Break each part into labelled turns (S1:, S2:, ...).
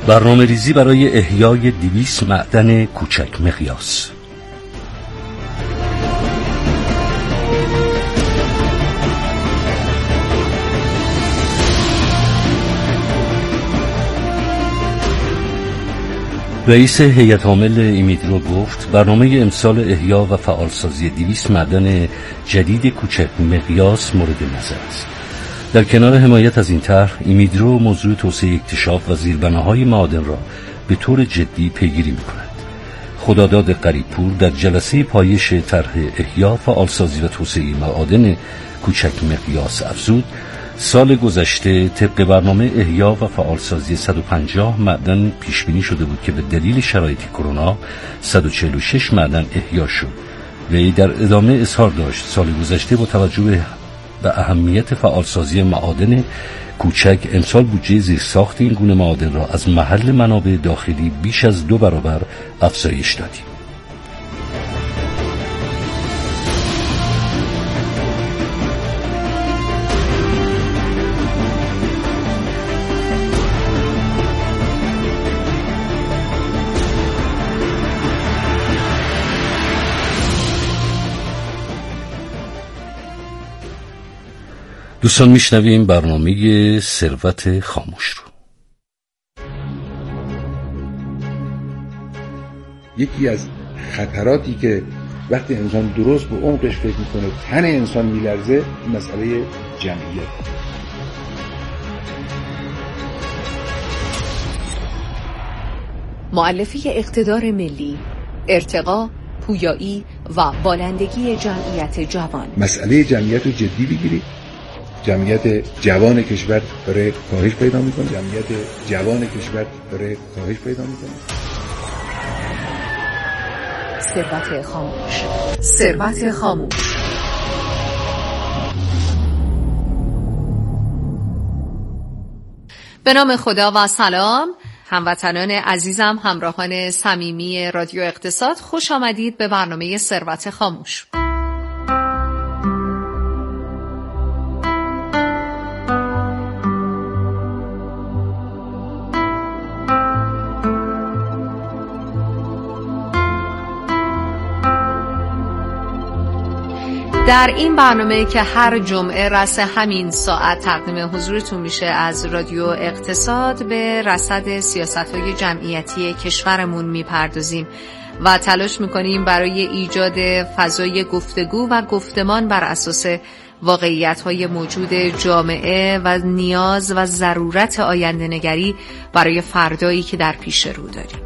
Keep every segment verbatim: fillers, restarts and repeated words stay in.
S1: برنامه ریزی برای احیای دویست معدن کوچک مقیاس. رئیس هیئت عامل ایمیدرو گفت برنامه امسال احیا و فعالسازی دویست معدن جدید کوچک مقیاس مورد نظر است. در کنار حمایت از این طرح، ایمیدرو موضوع توسعه اکتشاف و زیربناهای معادن را به طور جدی پیگیری می‌کند. خداداد قریب‌پور در جلسه پایش طرح احیا، فعالسازی و توسعه معادن کوچک مقیاس افزود سال گذشته طبق برنامه احیا و فعالسازی صد و پنجاه معدن پیش بینی شده بود که به دلیل شرایط کرونا صد و چهل و شش معدن احیا شد. وی در ادامه اظهار داشت سال گذشته با توجه به اهمیت فعالسازی معادن کوچک امسال بودجه زیرساخت این گونه معادن را از محل منابع داخلی بیش از دو برابر افزایش دادیم. دوستان میشنویم برنامه ثروت خاموش رو.
S2: یکی از خطراتی که وقتی انسان درست به عمقش فکر میکنه تن انسان میلرزه مسئله جمعیت.
S3: مؤلفه اقتدار ملی، ارتقا، پویایی و بالندگی جمعیت جوان.
S2: مسئله جمعیت رو جدی بگیرید. جمعیت جوان کشور داره کاهش پیدا میکنه. جمعیت جوان کشور داره کاهش پیدا میکنه.
S3: ثروت خاموش. ثروت خاموش. به نام خدا و سلام هموطنان عزیزم، همراهان صمیمی رادیو اقتصاد، خوش آمدید به برنامه ثروت خاموش. در این برنامه که هر جمعه رأس همین ساعت تقدیم حضورتون میشه از رادیو اقتصاد، به رصد سیاست‌های جمعیتی کشورمون میپردازیم و تلاش میکنیم برای ایجاد فضای گفتگو و گفتمان بر اساس واقعیت‌های موجود جامعه و نیاز و ضرورت آینده‌نگری برای فردایی که در پیش رو داریم.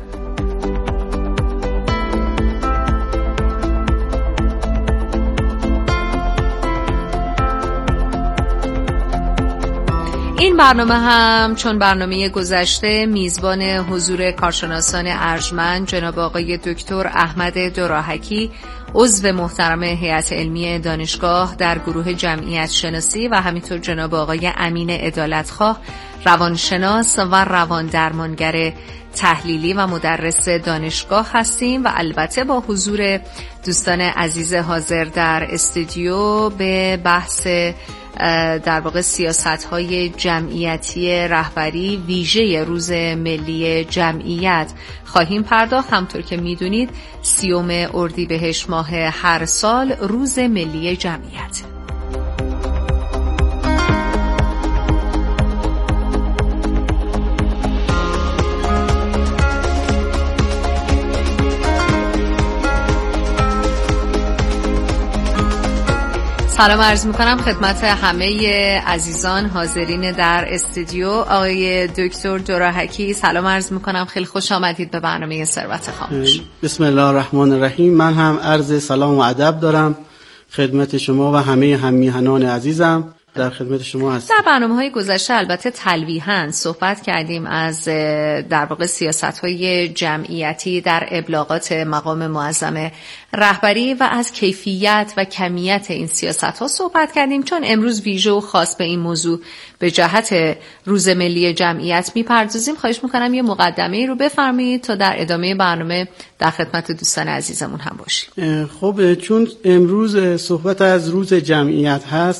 S3: این برنامه هم چون برنامه گذشته میزبان حضور کارشناسان ارجمند جناب آقای دکتر احمد دوراهکی، عضو محترم هیئت علمی دانشگاه در گروه جمعیت شناسی، و همینطور جناب آقای امین عدالتخواه، روانشناس و روان درمانگر تحلیلی و مدرس دانشگاه هستیم و البته با حضور دوستان عزیز حاضر در استودیو به بحث در واقع سیاست‌های جمعیتی رهبری ویژه روز ملی جمعیت خواهیم پرداخت. همطور که می‌دونید سیوم اردیبهشت ماه هر سال روز ملی جمعیت. سلام عرض میکنم خدمت همه عزیزان حاضرین در استودیو. آقای دکتر دوراهکی سلام عرض میکنم، خیلی خوش آمدید به برنامه ثروت خاموش.
S4: بسم الله الرحمن الرحیم. من هم عرض سلام و ادب دارم خدمت شما و همه هم‌میهنان عزیزم. در خدمت شما هستم.
S3: در برنامه‌های گذشته البته تلویحاً صحبت کردیم از در واقع سیاست‌های جمعیتی در ابلاغات مقام معظم رهبری و از کیفیت و کمیت این سیاست‌ها صحبت کردیم. چون امروز ویژه و خاص به این موضوع به جهت روز ملی جمعیت می‌پردازیم، خواهش می‌کنم یه مقدمه‌ای رو بفرمایید تا در ادامه برنامه در خدمت دوستان عزیزمون هم باشیم.
S4: خب چون امروز صحبت از روز جمعیت هست،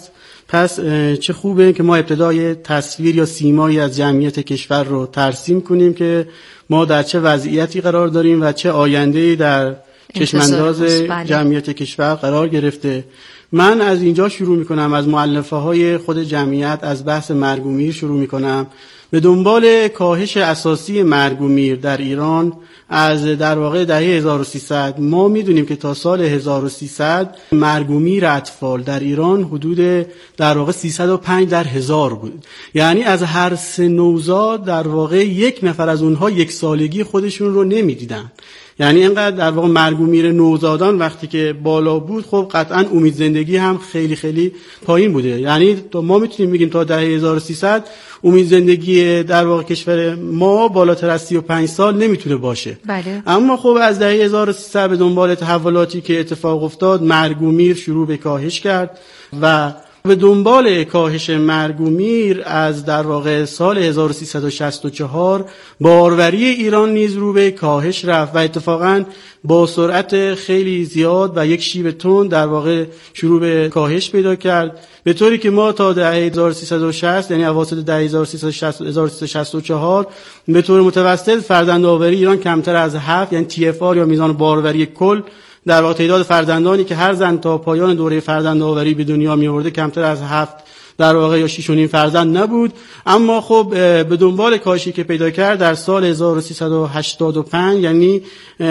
S4: پس چه خوبه که ما ابتدای تصویر یا سیمایی از جمعیت کشور رو ترسیم کنیم که ما در چه وضعیتی قرار داریم و چه آینده‌ای در چشمانداز جمعیت کشور قرار گرفته. من از اینجا شروع میکنم، از مؤلفه های خود جمعیت، از بحث مرگ و میر شروع میکنم. به دنبال کاهش اساسی مرگ و میر در ایران از در واقع دهه هزار و سیصد ما میدونیم که تا سال هزار و سیصد مرگ و میر اطفال در ایران حدود در واقع سیصد و پنج در هزار بود. یعنی از هر سه نوزاد در واقع یک نفر از اونها یک سالگی خودشون رو نمیدیدن. یعنی اینقدر در واقع مرگ و میر نوزادان وقتی که بالا بود، خب قطعا امید زندگی هم خیلی خیلی پایین بوده. یعنی ما میتونیم بگیم تا دهه هزار و سیصد امید زندگی در واقع کشور ما بالاتر از سی و پنج سال نمیتونه باشه.
S3: بله.
S4: اما خب از دهه هزار و سیصد به دنبال تحولاتی که اتفاق افتاد، مرگ و میر شروع به کاهش کرد و به دنبال کاهش مرگ و میر از در واقع سال هزار و سیصد و شصت و چهار باروری ایران نیز رو به کاهش رفت و اتفاقاً با سرعت خیلی زیاد و یک شیب تند در واقع شروع به کاهش پیدا کرد، به طوری که ما تا دهه هزار و سیصد و شصت یعنی اواسط دهه هزار و سیصد و شصت و چهار به طور متوسط فرزندآوری ایران کمتر از هفت، یعنی تی اف آر یا میزان باروری کل در واقع تعداد فرزندانی که هر زن تا پایان دوره فرزندآوری به دنیا می آورده کمتر از هفت در واقع یا شش و نیم فرزند نبود. اما خب به دنبال کاهشی که پیدا کرد در سال هزار و سیصد و هشتاد و پنج یعنی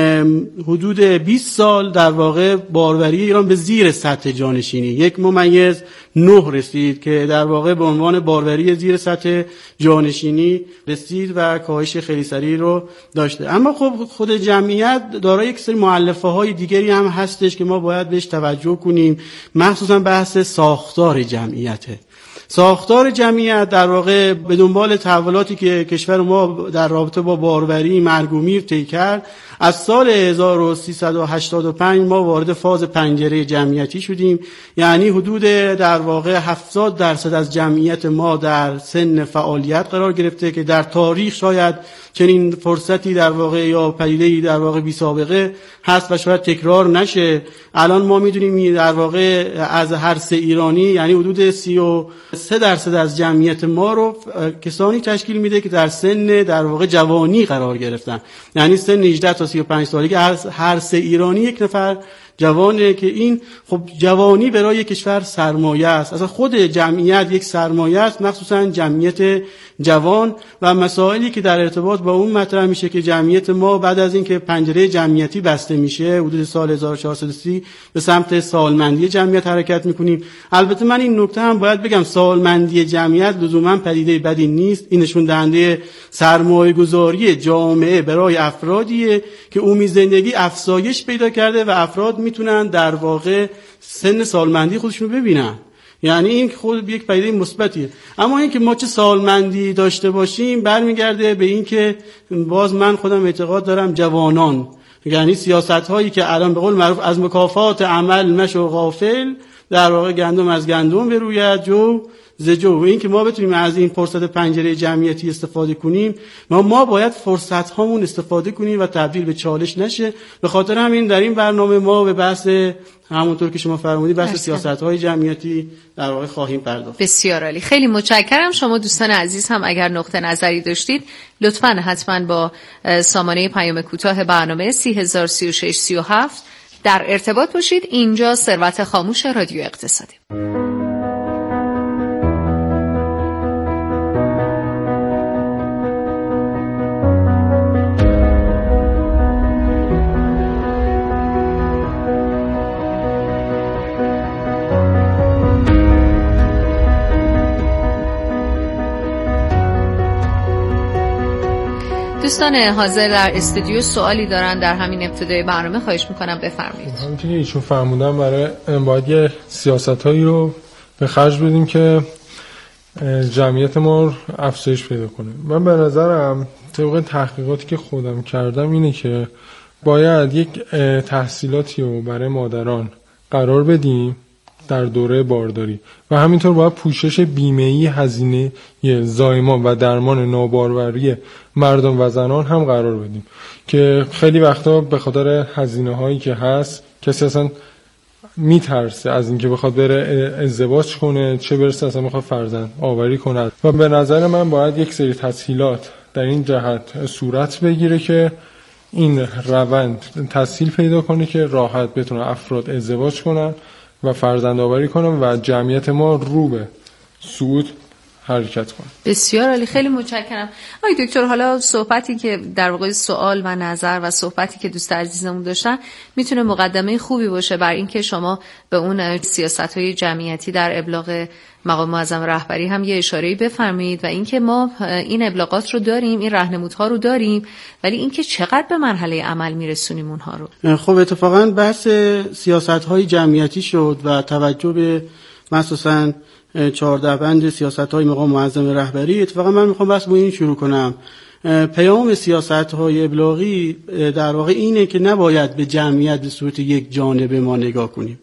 S4: حدود بیست سال در واقع باروری ایران به زیر سطح جانشینی یک ممیز نه رسید که در واقع به عنوان باروری زیر سطح جانشینی رسید و کاهش خیلی سریع رو داشته. اما خب خود جمعیت دارای یک سری مؤلفه های دیگری هم هستش که ما باید بهش توجه کنیم، مخصوصا بحث ساختار جمعیته. ساختار جمعیت در واقع به دنبال تحولاتی که کشور ما در رابطه با باروری مرگ و میر طی کرد، از سال هزار و سیصد و هشتاد و پنج ما وارد فاز پنجره جمعیتی شدیم. یعنی حدود در واقع هفتاد درصد از جمعیت ما در سن فعالیت قرار گرفته که در تاریخ شاید چنین فرصتی در واقع یا پدیده‌ای در واقع بی سابقه هست و شاید تکرار نشه. الان ما میدونیم در واقع از هر سه ایرانی یعنی حدود سی و سه درصد از جمعیت ما رو کسانی تشکیل میده که در سن در واقع جوانی قرار گرفتن، یعنی سن هجده تا سی و پنج سالگی هر سه ایرانی یک نفر جوانه که این خب جوانی برای کشور سرمایه است. اصلا خود جمعیت یک سرمایه است، مخصوصا جمعیت جوان و مسائلی که در ارتباط با اون مطرح میشه که جمعیت ما بعد از اینکه پنجره جمعیتی بسته میشه حدود سال هزار و چهارصد و سی به سمت سالمندی جمعیت حرکت میکنیم. البته من این نکته هم باید بگم سالمندی جمعیت لزوما پدیده بدی نیست، این نشون دهنده سرمایه گذاری جامعه برای افرادیه که امید زندگی افزایش پیدا کرده و افراد میتونن در واقع سن سالمندی خودشون رو ببینن. یعنی این خود یک پدیده مثبتیه. اما اینکه ما چه سالمندی داشته باشیم برمیگرده به اینکه باز من خودم اعتقاد دارم جوانان، یعنی سیاست هایی که الان به قول معروف از مکافات عمل مشو غافل، در واقع گندم از گندم بروید جو زجو، این که ما بتونیم از این فرصت پنجره جمعیتی استفاده کنیم، ما ما باید فرصت هامون استفاده کنیم و تبدیل به چالش نشه. به خاطر همین در این برنامه ما به بحث همونطور که شما فرمودید بحث سیاست های جمعیتی در واقع خواهیم پرداخت.
S3: بسیار عالی، خیلی متشکرم. شما دوستان عزیز هم اگر نقطه نظری داشتید لطفاً حتما با سامانه پیام کوتاه برنامه سی هزار سی و شش سی و هفت در ارتباط باشید. اینجا ثروت خاموش رادیو اقتصادی. دوستان حاضر در استودیو سوالی دارن در همین ابتدای برنامه، خواهش میکنم بفرمایید.
S5: همین که ایشون فرمودن برای باید یه سیاستایی رو به خرج بدیم که جمعیت ما افزایش پیدا کنه. من به نظرم طبق تحقیقاتی که خودم کردم اینه که باید یک تحصیلاتی رو برای مادران قرار بدیم در دوره بارداری و همینطور باید پوشش بیمه‌ای هزینه زایمان و درمان ناباروری مردان و زنان هم قرار بدیم که خیلی وقتا به خاطر هزینه هایی که هست کسی اصلا میترسه از اینکه بخواد بره ازدواج کنه، چه برسه اصلا بخواد فرزند آوری کنه. و به نظر من باید یک سری تسهیلات در این جهت صورت بگیره که این روند تسهیل پیدا کنه که راحت بتونه افراد ازدواج کنن و فرزند آوری کنن و جمعیت ما رو به صعود حرکت کنه.
S3: بسیار عالی، خیلی متشکرم. آقای دکتر، حالا صحبتی که در واقع سوال و نظر و صحبتی که دوست عزیزمون داشتن میتونه مقدمه خوبی باشه بر اینکه شما به اون سیاست‌های جمعیتی در ابلاغ مقام معظم رهبری هم یه اشاره‌ای بفرمایید و اینکه ما این ابلاغات رو داریم، این راهنمودها رو داریم، ولی اینکه چقدر به مرحله عمل میرسونیم اونها رو.
S4: خب اتفاقاً بحث سیاست‌های جمعیتی شد و توجه به مخصوصاً چهارده بند سیاست‌های مقام معظم رهبری. اتفاقا من میخوام بس با این شروع کنم. پیام سیاست‌های ابلاغی در واقع اینه که نباید به جمعیت به صورت یک جانبه ما نگاه کنیم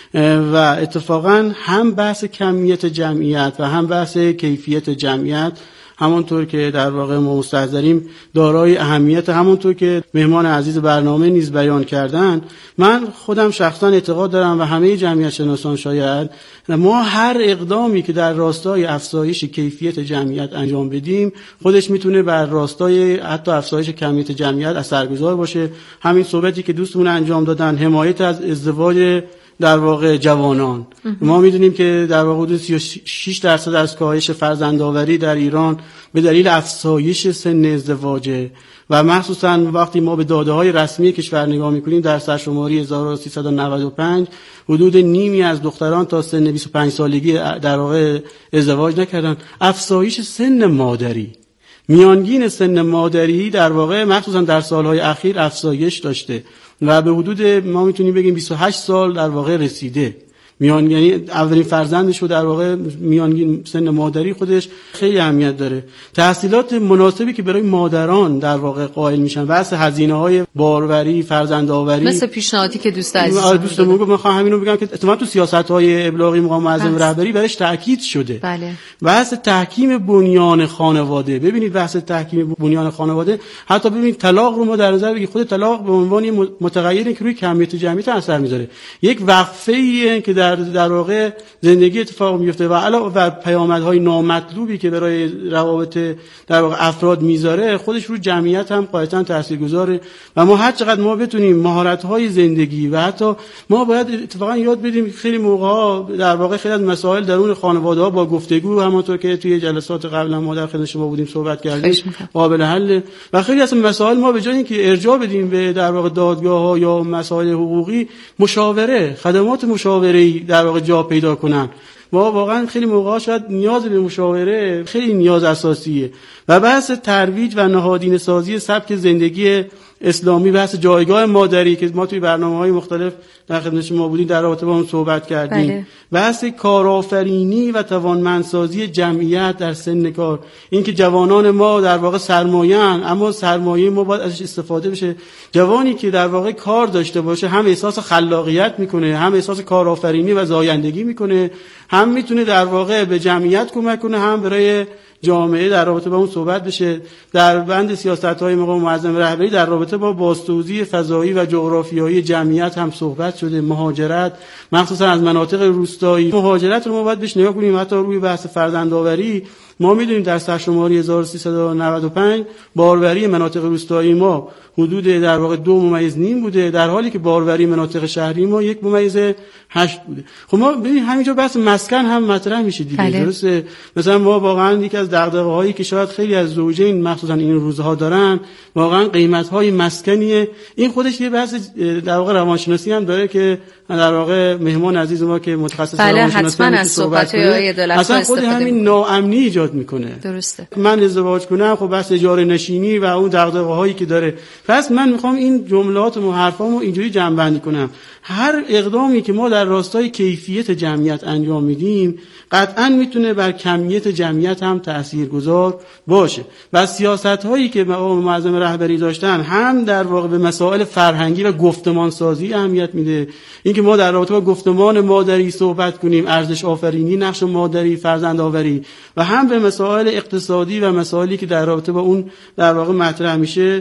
S4: و اتفاقا هم بحث کمیت جمعیت و هم بحث کیفیت جمعیت همونطور که در واقع ما مستحضریم دارای اهمیت، همونطور که مهمان عزیز برنامه نیز بیان کردن. من خودم شخصا اعتقاد دارم و همه جمعیت شناسان شاید ما هر اقدامی که در راستای افزایش کیفیت جمعیت انجام بدیم خودش میتونه بر راستای حتی افزایش کمیت جمعیت اثرگذار باشه. همین صحبتی که دوستمون انجام دادن، حمایت از ازدواج در واقع جوانان، ما میدونیم که در واقع حدود سی و شش درصد از کاهش فرزندآوری در ایران به دلیل افزایش سن ازدواجه و مخصوصا وقتی ما به داده‌های رسمی کشور نگاه میکنیم در سرشماری هزار و سیصد و نود و پنج حدود نیمی از دختران تا سن بیست و پنج سالگی در واقع ازدواج نکردن. افزایش سن مادری، میانگین سن مادری در واقع مخصوصا در سالهای اخیر افزایش داشته و به حدود ما میتونیم بگیم بیست و هشت سال در واقع رسیده. میان یعنی اولین فرزندش رو در واقع میانگین سن مادری خودش خیلی اهمیت داره. تحصیلات مناسبی که برای مادران در واقع قائل میشن، بحث هزینه‌های باروری، فرزندآوری،
S3: مثل پیشنهادی که دوست عزیز
S4: آره دوستمون گفت، میخوام همین رو بگم که اتفاقا تو سیاست‌های ابلاغی مقام معظم رهبری برش تاکید شده.
S3: بله.
S4: بحث تحکیم بنیان خانواده. ببینید بحث تحکیم بنیان خانواده، حتی ببینید طلاق رو ما در نظر بگیریم، خود طلاق به عنوان متغیری که روی کمیت جمعیت اثر میذاره، یک وقفه‌ایه که در در واقع زندگی اتفاق میفته و علاوه بر پیامدهای نامطلوبی که برای روابط در واقع افراد میذاره، خودش رو جمعیت هم قاعدتاً تاثیرگذاره و ما هر چقدر ما بتونیم مهارت‌های زندگی و حتی ما باید اتفاقا یاد بدیم خیلی موقع‌ها در واقع خیلی از مسائل درون خانواده‌ها با گفتگو، همونطور که توی جلسات قبلا ما در خدمت شما بودیم صحبت کردیم، قابل حل و خیلی از مسائل ما به جای اینکه ارجاع بدیم به در واقع دادگاه‌ها یا مسائل حقوقی، مشاوره، خدمات مشاوره‌ای در واقع جا پیدا کنن. ما واقعا خیلی موقعا شاید نیاز به مشاوره خیلی نیاز اساسیه و بحث ترویج و نهادینه سازی سبک زندگی اسلامی، بحث جایگاه مادری که ما توی برنامه‌های مختلف در خدمت شما بودیم در رابطه با اون صحبت کردیم. بله. بحث کارآفرینی و توانمندسازی جمعیت در سن کار، اینکه جوانان ما در واقع سرمایه‌اند اما سرمایه ما باید ازش استفاده بشه. جوانی که در واقع کار داشته باشه هم احساس خلاقیت میکنه، هم احساس کارآفرینی و زایندگی میکنه، هم میتونه در واقع به جمعیت کمک کنه، هم برای جامعه در رابطه با اون صحبت بشه. در بند سیاست‌های مقام معظم رهبری در رابطه با بازتوزیع فضایی و جغرافیایی جمعیت هم صحبت شده. مهاجرت مخصوصا از مناطق روستایی، مهاجرت رو ما باید بهش نگاه کنیم. حتی روی بحث فرزندآوری ما میدونیم در سرشماری هزار و سیصد و نود و پنج باروری مناطق روستایی ما حدود در واقع دو ممیز نیم بوده، در حالی که باروری مناطق شهری ما یک ممیز هشت بوده. خب ما ببینید همینجا بحث مسکن هم مطرح میشه دیگه. بله. درسته؟ مثلا ما واقعا یکی از دغدغه‌هایی که شاید خیلی از زوجین مخصوصا این روزها دارن واقعا قیمت‌های مسکنیه. این خودش یه بحث در واقع روانشناسی هم داره که در واقع مهمان عزیز ما که متخصص
S3: بله
S4: روانشناسی
S3: حتما از صحبت‌های دولت
S4: اصلا خود همین ناامنی ایجاد میکنه.
S3: درسته.
S4: من ازدواج کنم، خب بحث اجاره نشینی و اون دغدغه‌هایی که داره. پس من میخوام این جملات و حرفامو اینجوری جمع‌بندی کنم. هر اقدامی که ما در راستای کیفیت جمعیت انجام میدیم قطعاً میتونه بر کمیت جمعیت هم تاثیرگذار باشه. و سیاست‌هایی که مقام معظم رهبری داشتن هم در واقع به مسائل فرهنگی و گفتمان سازی اهمیت میده. اینکه ما در رابطه با گفتمان مادری صحبت کنیم، ارزش آفرینی، نقش مادری، فرزندآوری، و هم به مسائل اقتصادی و مسائلی که در رابطه با اون در واقع مطرح میشه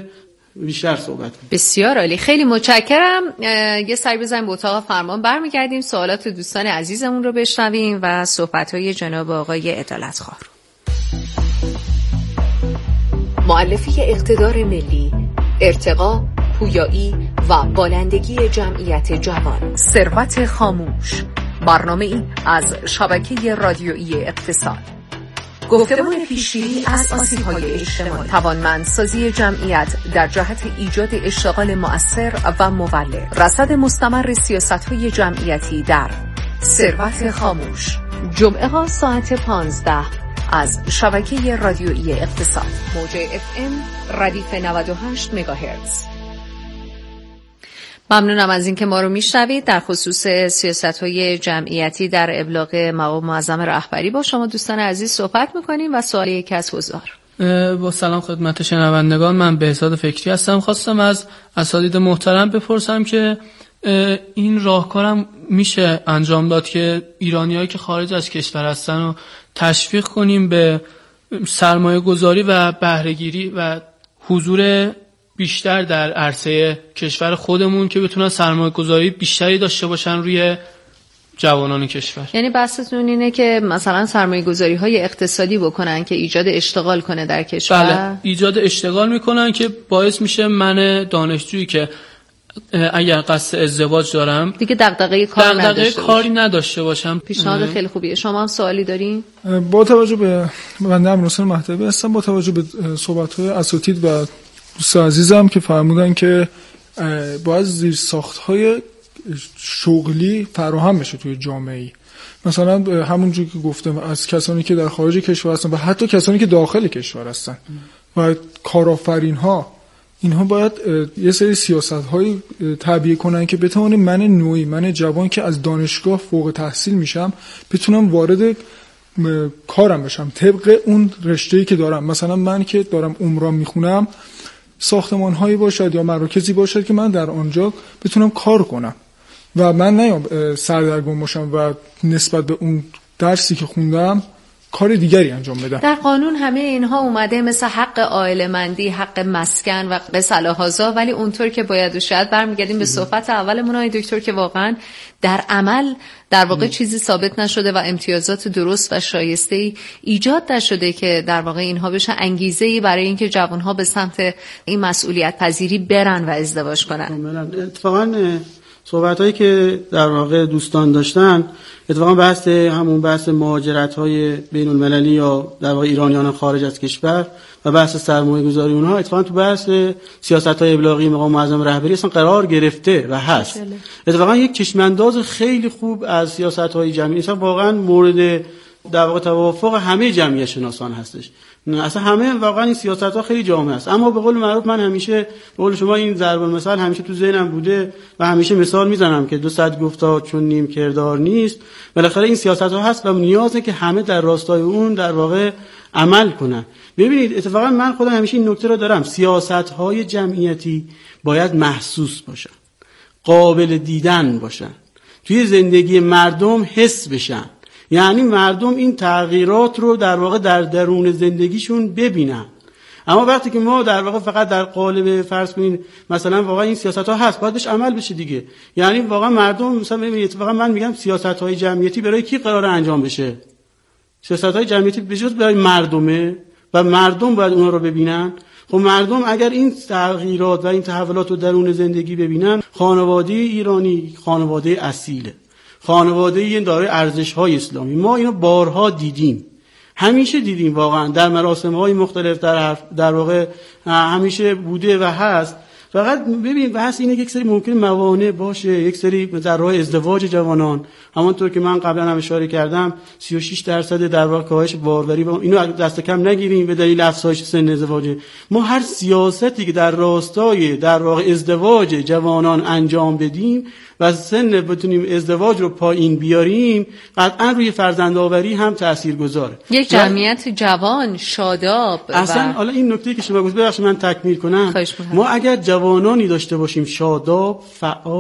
S4: بیشتر صحبت کنیم.
S3: بسیار عالی، خیلی متشکرم. یه سری بزنیم به اتاق فرمان، برمیگردیم سوالات دوستان عزیزمون رو بشنویم و صحبت‌های جناب آقای عدالتخواه.
S6: مؤلفه اقتدار ملی، ارتقا، پویایی و بالندگی جمعیت جوان. ثروت خاموش، برنامه‌ای از شبکه رادیویی اقتصاد. گفتمان پیشگیری از آسیب‌های اجتماعی، توانمندسازی جمعیت در جهت ایجاد اشتغال مؤثر و مولد، رصد مستمر سیاست‌های جمعیتی در ثروت خاموش. جمعه ها ساعت پانزده از شبکه رادیویی اقتصاد، موج اف ام ردیف نود و هشت مگاهرتز.
S3: ممنونم از اینکه ما رو میشنوید. در خصوص سیاست‌های جمعیتی در ابلاغ مقام معظم رهبری با شما دوستان عزیز صحبت می‌کنیم و سوال یک از حضار.
S7: با سلام خدمت شنوندگان، من بهزاد فکری هستم. خواستم از اساتید محترم بپرسم که این راهکارم میشه انجام داد که ایرانیایی که خارج از کشور هستن رو تشویق کنیم به سرمایه گذاری و بهره گیری و حضور بیشتر در عرصه کشور خودمون که بتونن سرمایه گذاری بیشتری داشته باشن روی جوانان کشور.
S3: یعنی بحثتون اینه که مثلا سرمایه گذاری های اقتصادی بکنن که ایجاد اشتغال کنه در کشور؟
S7: بله، ایجاد اشتغال میکنن که باعث میشه من دانشجویی که اگر قصد ازدواج دارم
S3: دیگه دغدغه کار
S7: دغدغه
S3: نداشته
S7: کاری نداشته باشم.
S3: پیشنهاد خیلی خوبیه. شما هم سوالی دارین؟
S5: با توجه به بنده امیرحسین مهدوی هستم، با توجه به صحبت‌های اساتید و دوست عزیزم که فرمودن که باید زیرساخت‌های شغلی فراهم بشه توی جامعه، مثلا همونجوری که گفتم از کسانی که در خارج کشور هستن و حتی کسانی که داخل کشور هستن و کارآفرین‌ها، اینها باید یه سری سیاست‌هایی تعبیه کنن که بتوانه من نوعی، من جوان که از دانشگاه فوق تحصیل میشم بتونم وارد کارم بشم طبق اون رشته‌ای که دارم. مثلا من که دارم عمران میخونم، ساختمان‌هایی باشد یا مراکزی باشد که من در آنجا بتونم کار کنم و من نیام سردرگم باشم و نسبت به اون درسی که خوندم کار دیگری انجام بدم.
S3: در قانون همه اینها اومده، مثل حق عائله‌مندی، حق مسکن و قصه هازا، ولی اونطور که باید و شاید برمیگردیم به صحبت اولمون آقای دکتر که واقعا در عمل در واقع چیزی ثابت نشده و امتیازات درست و شایسته‌ای ایجاد نشده که در واقع اینها بشه انگیزه‌ای برای اینکه جوان‌ها به سمت این مسئولیت پذیری برن و ازدواج کنن.
S4: اتفاقاً صحبت‌هایی که در واقع دوستان داشتن اتفاقا بحث همون بحث مهاجرت‌های بین‌المللی یا در واقع ایرانیان خارج از کشور و بحث سرمایه‌گذاری اونها اتفاقا تو بحث سیاست‌های ابلاغی مقام معظم رهبری اصلا قرار گرفته و هست. اتفاقا یک چشم‌انداز خیلی خوب از سیاست‌های جمعی، اصلا واقعا مورد در واقع توافق همه جمعیت شناسان هستش. اصلا همه واقعا این سیاست‌ها خیلی جامع است، اما به قول معروف من همیشه به قول شما این ضرب المثل همیشه تو ذهنم بوده و همیشه مثال میزنم که دو صد گفتا چون نیم کردار نیست. بالاخره این سیاست‌ها هست و نیازه که همه در راستای اون در واقع عمل کنن. ببینید اتفاقا من خودم همیشه این نکته رو دارم، سیاست‌های جمعیتی باید محسوس باشن، قابل دیدن باشن، توی زندگی مردم حس بشن، یعنی مردم این تغییرات رو در واقع در درون زندگیشون ببینن. اما وقتی که ما در واقع فقط در قالب فرض کنین مثلا واقعا این سیاست‌ها هست باید بهش عمل بشه دیگه، یعنی واقعا مردم مثلا ببینید واقعا من میگم سیاست‌های جمعیتی برای کی قراره انجام بشه؟ سیاست‌های جمعیتی به جز برای مردمه و مردم باید اونها رو ببینن. خب مردم اگر این تغییرات و این تحولات رو درون زندگی ببینن، خانواده ایرانی خانواده اصیله، خانواده این داره ارزش‌های اسلامی. ما اینو بارها دیدیم، همیشه دیدیم، واقعا در مراسم‌های مختلف در در واقع همیشه بوده و هست. فقط ببین بحث اینه که یک سری ممکن موانع باشه، یک سری در راه ازدواج جوانان، همونطور که من قبلا هم اشاره کردم سی و شش درصد در واقع کاهش باروری، اینو دست کم نگیریم به دلیل افزایش سن ازدواج. ما هر سیاستی که در راستای در واقع ازدواج جوانان انجام بدیم و سن بتونیم ازدواج رو پایین بیاریم، قطعا روی فرزندآوری هم تاثیرگذاره.
S3: یک جمعیت جوان شاداب
S4: اصلا حالا این نکته که شما گفتید ببخشید من تکمیل کنم، ما اگر جوانانی داشته باشیم شاداب، فعال،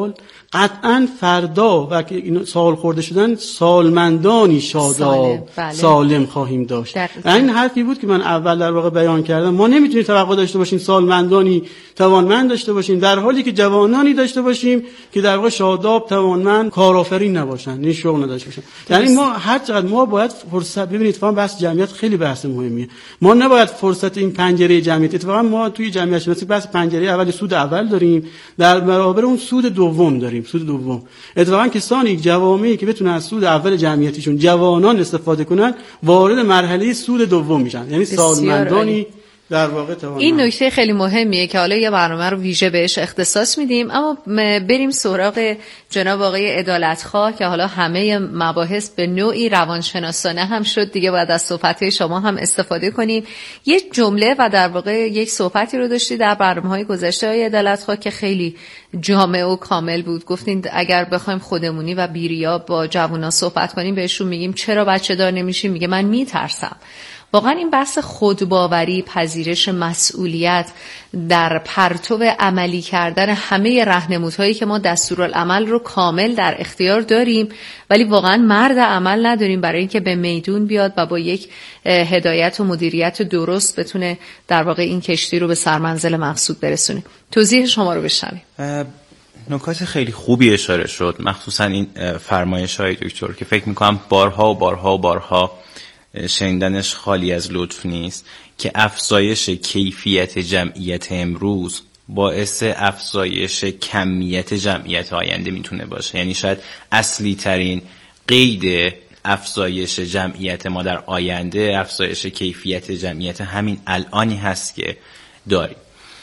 S4: قطعا فردا و که این سال خورده شدن سالمندانی شاداب
S3: سالم, بله.
S4: سالم خواهیم داشت. این حرفی بود که من اول در واقع بیان کردم. ما نمیتونیم توقع داشته باشیم سالمندانی توانمند داشته باشیم در حالی که جوانانی داشته باشیم که در واقع شاداب توانمند کارآفرین نباشن، این شغل نداشته باشن. یعنی ما هر چقدر ما باید فرصت ببینید، اتفاقا بحث جمعیت خیلی بحث مهمیه. ما نباید فرصت این پنجره جمعیت، اتفاقا ما توی جمعیت شناسی بحث پنجره اول سود اول داریم، در برابر اون سود دوم داریم. سود دوم اتفاقا کسانی جوامعی که بتونن از سود اول جمعیتیشون جوانان استفاده کنن وارد مرحله سود دوم میشن، یعنی سالمندانی در واقع توانمند.
S3: این نکته خیلی مهمیه که حالا یه برنامه رو ویژه بهش اختصاص میدیم. اما بریم سراغ جناب آقای عدالتخواه که حالا همه مباحث به نوعی روانشناسانه هم شد دیگه، باید از صحبت‌های شما هم استفاده کنیم. یه جمله و در واقع یک صحبتی رو داشتی در برنامه‌های گذشته آقای عدالتخواه که خیلی جامع و کامل بود. گفتین اگر بخوایم خودمونی و بیریا با جوونا صحبت کنیم بهشون میگیم چرا بچه دار نمیشیم، میگه من میترسم. واقعا این بحث خودباوری، پذیرش مسئولیت در پرتو عملی کردن همه راهنمودهایی که ما دستورالعمل رو کامل در اختیار داریم ولی واقعا مرد عمل نداریم برای اینکه به میدون بیاد و با یک هدایت و مدیریت درست بتونه در واقع این کشتی رو به سرمنزل مقصود برسونه. توضیح شما رو بشنویم.
S8: نکات خیلی خوبی اشاره شد، مخصوصا این فرمایش‌های دکتر که فکر می‌کنم بارها و بارها و بارها شنیدنش خالی از لطف نیست، که افزایش کیفیت جمعیت امروز باعث افزایش کمیت جمعیت آینده میتونه باشه. یعنی شاید اصلی ترین قید افزایش جمعیت ما در آینده افزایش کیفیت جمعیت همین الانی هست که داریم.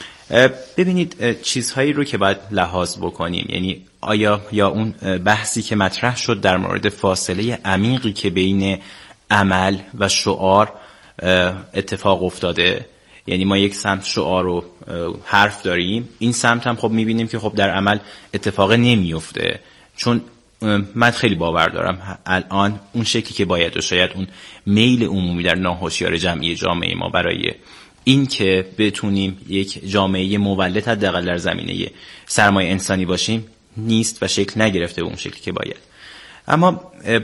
S8: ببینید چیزهایی رو که باید لحاظ بکنیم، یعنی آیا یا اون بحثی که مطرح شد در مورد فاصله عمیقی که بین عمل و شعار اتفاق افتاده، یعنی ما یک سمت شعار و حرف داریم، این سمت هم خب میبینیم که خب در عمل اتفاق نمیفته، چون من خیلی باور دارم الان اون شکلی که باید و شاید اون میل عمومی در ناهوشیار جمعی جامعه ما برای این که بتونیم یک جامعه مولد حداقل در زمینه سرمایه انسانی باشیم نیست و شکل نگرفته به اون شکلی که باید. اما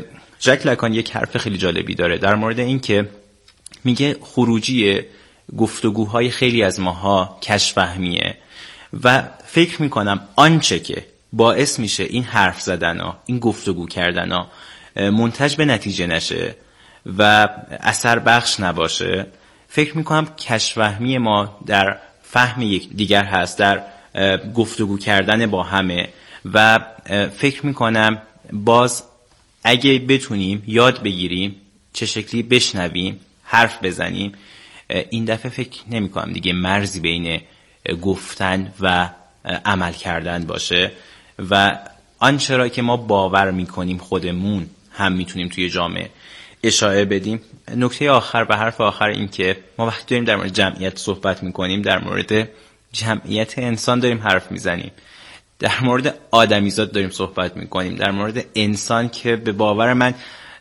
S8: ژاک لاکان یک حرف خیلی جالبی داره در مورد این که میگه خروجی گفتگوهای خیلی از ماها کشفهمیه و فکر میکنم آنچه که باعث میشه این حرف زدن ها، این گفتگو کردن ها منتج به نتیجه نشه و اثر بخش نباشه، فکر میکنم کشفهمی ما در فهم یک دیگر هست، در گفتگو کردن با همه، و فکر میکنم باز اگه بتونیم یاد بگیریم چه شکلی بشنویم، حرف بزنیم، این دفعه فکر نمی کنم دیگه مرزی بین گفتن و عمل کردن باشه و آنچه را که ما باور می کنیم خودمون هم می تونیم توی جامعه اشاعه بدیم. نکته آخر و حرف آخر این که ما وقتی داریم در مورد جمعیت صحبت می کنیم، در مورد جمعیت انسان داریم حرف می زنیم، در مورد آدمیزاد داریم صحبت میکنیم، در مورد انسان که به باور من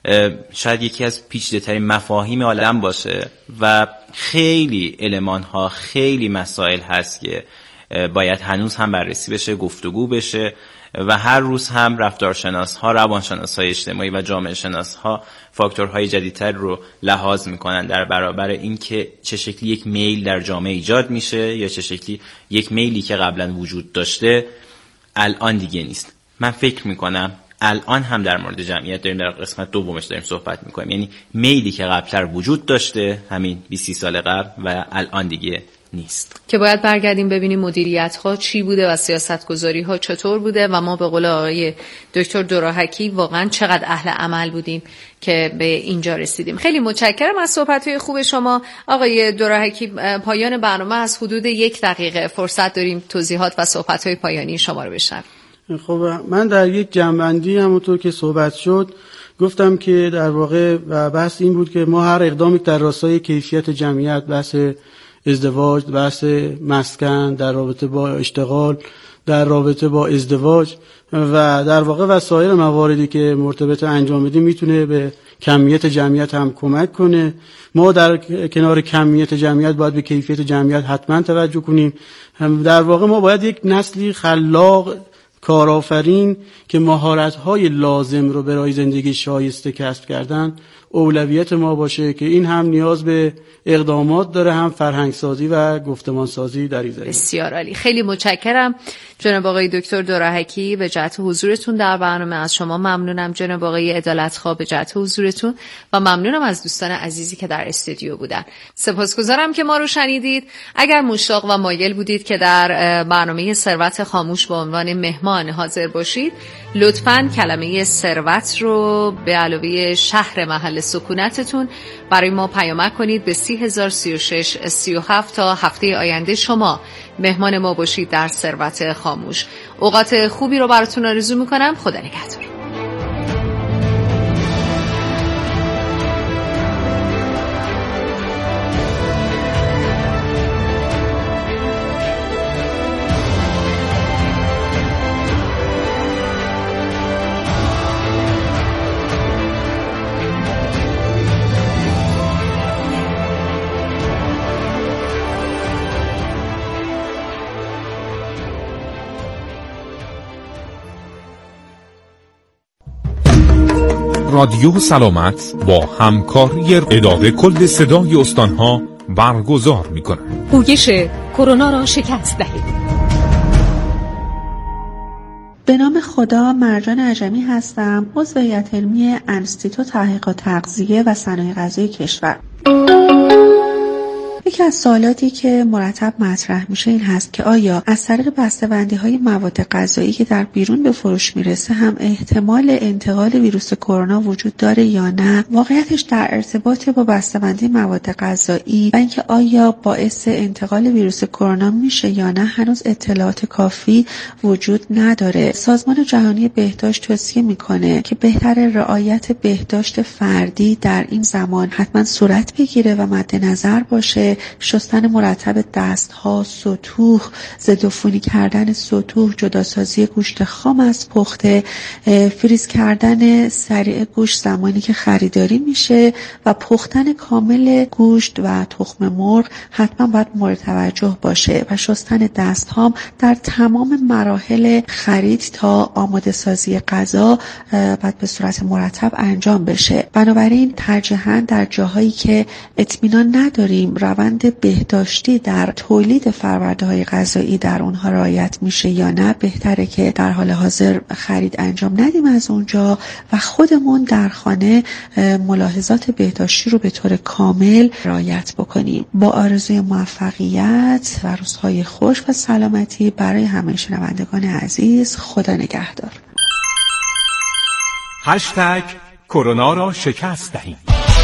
S8: شاید یکی از پیچیده‌ترین مفاهیم عالم باشه و خیلی المان‌ها، خیلی مسائل هست که باید هنوز هم بررسی بشه، گفتگو بشه و هر روز هم رفتارشناس‌ها، روانشناس‌های اجتماعی و جامعه شناس‌ها فاکتورهای جدیدتر رو لحاظ میکنن در برابر این که چه شکلی یک میل در جامعه ایجاد میشه یا چه شکلی یک میلی که قبلا وجود داشته الان دیگه نیست. من فکر میکنم الان هم در مورد جمعیت داریم در قسمت دومش داریم صحبت میکنیم، یعنی میلی که قبلتر وجود داشته همین بیست سال قبل و الان دیگه نیست،
S3: که باید برگردیم ببینیم مدیریت ها چی بوده و سیاست گذاری ها چطور بوده و ما به قول آقای دکتر دوراحکی واقعا چقدر اهل عمل بودیم که به اینجا رسیدیم. خیلی متشکرم از صحبت‌های خوب شما آقای دوراحکی. پایان برنامه از حدود یک دقیقه فرصت داریم توضیحات و صحبت‌های پایانی شما رو بشنویم.
S4: خب من در یک جنبندی همونطور که صحبت شد گفتم که در واقع و بحث این بود که ما هر اقدامی در راستای کیفیت جمعیت، بحث ازدواج، بحث مسکن، در رابطه با اشتغال، در رابطه با ازدواج و در واقع وسایر مواردی که مرتبط انجام بدیم میتونه به کمیت جمعیت هم کمک کنه. ما در کنار کمیت جمعیت باید به کیفیت جمعیت حتما توجه کنیم. در واقع ما باید یک نسلی خلاق، کارآفرین که مهارت‌های لازم رو برای زندگی شایسته کسب کردن اولویت ما باشه که این هم نیاز به اقدامات داره، هم فرهنگسازی و گفتمانسازی در این زمینه.
S3: بسیار عالی، خیلی متشکرم جناب آقای دکتر دراحکی به جهت حضورتون در برنامه. از شما ممنونم جناب آقای عدالتخواه به جهت حضورتون و ممنونم از دوستان عزیزی که در استودیو بودن. سپاسگزارم که ما رو شنیدید. اگر مشتاق و مایل بودید که در برنامه ثروت خاموش به عنوان مهمان حاضر باشید، لطفاً کلمه ثروت رو به علاوه شهر محل سکونتتون برای ما پیامک کنید به سی هزار سی و شش سی و هفت تا هفته آینده شما مهمان ما باشید در ثروت خاموش. اوقات خوبی رو براتون آرزو میکنم. خدا نگهدار.
S9: رادیو سلامت با همکاری اداره کل صدای استانها برگزار می‌کند.
S6: پویش کرونا را شکست دهید.
S10: به نام خدا، مرجان عجمی هستم، عضو هیئت علمی انستیتو تحقیقات تغذیه و صنایع غذایی کشور. یکی از سوالاتی که مرتب مطرح میشه این هست که آیا از طریق بسته‌بندی‌های مواد غذایی که در بیرون به فروش میرسه هم احتمال انتقال ویروس کرونا وجود داره یا نه؟ واقعیتش در ارتباط با بسته‌بندی مواد غذایی و اینکه آیا باعث انتقال ویروس کرونا میشه یا نه هنوز اطلاعات کافی وجود نداره. سازمان جهانی بهداشت توصیه میکنه که بهتر رعایت بهداشت فردی در این زمان حتما صورت بگیره و مد نظر باشه. شستن مرتب دستها، سطوح، ضدعفونی کردن سطوح، جداسازی گوشت خام از پخته، فریز کردن سریع گوشت زمانی که خریداری میشه و پختن کامل گوشت و تخم مرغ حتما باید مورد توجه باشه و شستن دستهام در تمام مراحل خرید تا آماده سازی غذا باید به صورت مرتب انجام بشه. بنابراین ترجیحاً در جاهایی که اطمینان نداریم روند بهداشتی در تولید فرآورده‌های غذایی در اونها رعایت میشه یا نه، بهتره که در حال حاضر خرید انجام ندیم از اونجا و خودمون در خانه ملاحظات بهداشتی رو به طور کامل رعایت بکنیم. با آرزوی موفقیت و روزهای خوش و سلامتی برای همه شنوندگان عزیز. خدا نگهدار.
S9: هشتگ کرونا را شکست دهیم.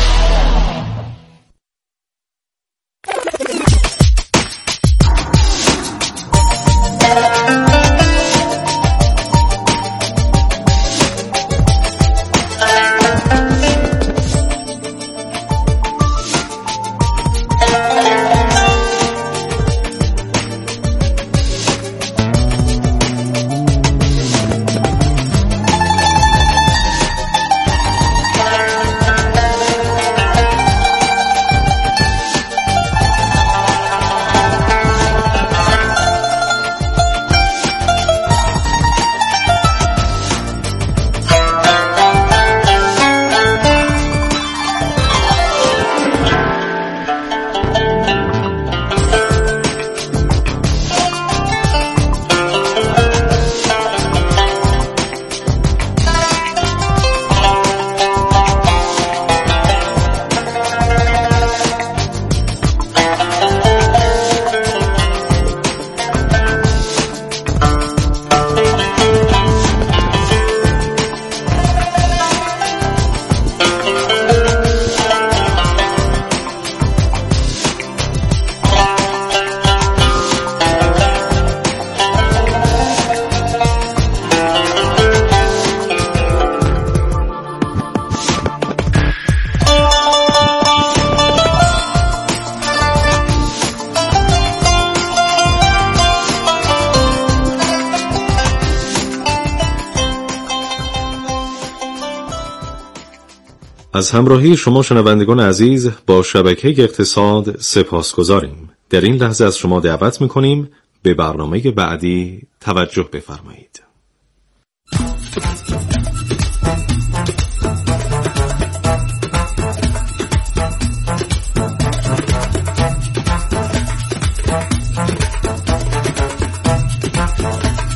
S11: از همراهی شما شنوندگان عزیز با شبکه اقتصاد سپاسگزاریم. در این لحظه از شما دعوت می‌کنیم به برنامه بعدی توجه بفرمایید.